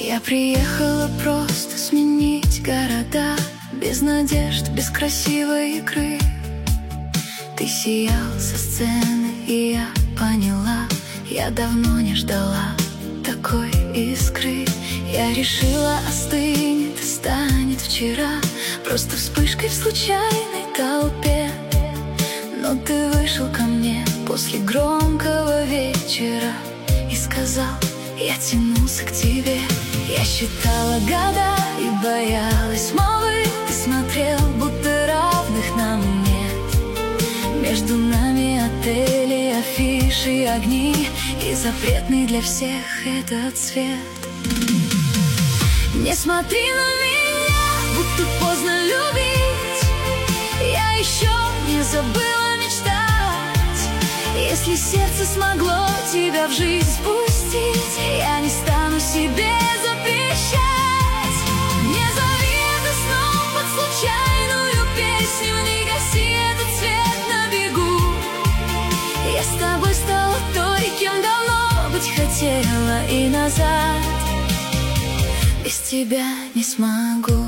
Я приехала просто сменить города, без надежд, без красивой игры. Ты сиял со сцены, и я поняла, я давно не ждала такой искры. Я решила, остынет и станет вчера просто вспышкой в случайной толпе. Но ты вышел ко мне после громкого вечера и сказал: я тянулся к тебе. Я считала года и боялась молвы. Ты смотрел, будто равных нам нет. Между нами отели, афиши, огни, и запретный для всех этот цвет. Не смотри на меня, будто поздно любить. Я еще не забыла мечтать. Если сердце смогло тебя в жизнь спустить, я не стану себе запрещать. Не зови это сном под случайную песню, не гаси этот свет на бегу. Я с тобой стала той, кем давно быть хотела, и назад без тебя не смогу.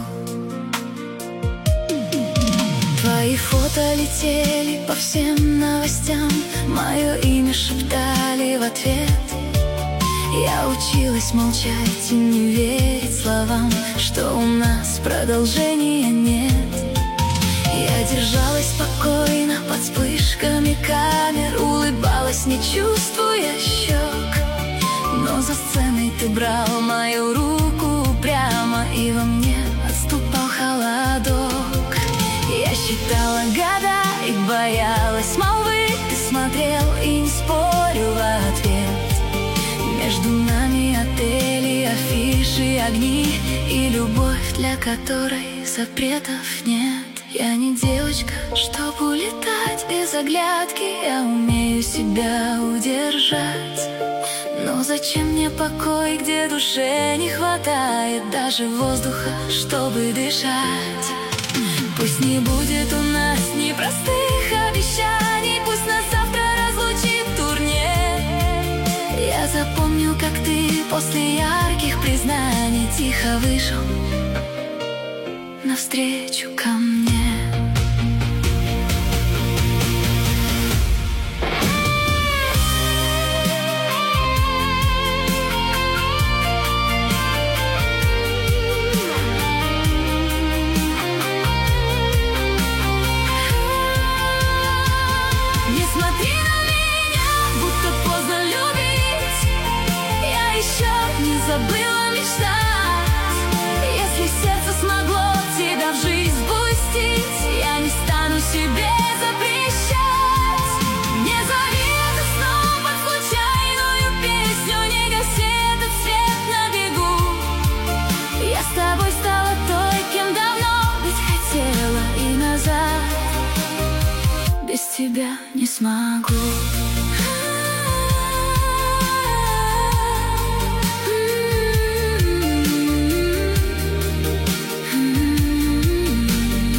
Твои фото летели по всем новостям, мое имя шептали в ответ. Я училась молчать и не верить словам, что у нас продолжения нет. Я держалась спокойно под вспышками камер, улыбалась, не чувствуя щек. Но за сценой ты брал мою руку прямо, и во мне отступал холодок. Я считала года и боялась молвы. Ты смотрел и не спорил в ответ. Между нами отели, афиши, огни, и любовь, для которой запретов нет. Я не девочка, чтобы улетать без оглядки. Я умею себя удержать. Но зачем мне покой, где душе не хватает даже воздуха, чтобы дышать? Пусть не будет у нас непростых обещаний, пусть нас завтра разлучит турне. Я запомню, как ты после ярких признаний тихо вышел навстречу ко мне. Забыла мечтать. Если сердце смогло тебя в жизнь спустить, я не стану себе запрещать. Не зови это сном под случайную песню, не гаси этот свет на бегу. Я с тобой стала той, кем давно быть хотела, и назад без тебя не смогу.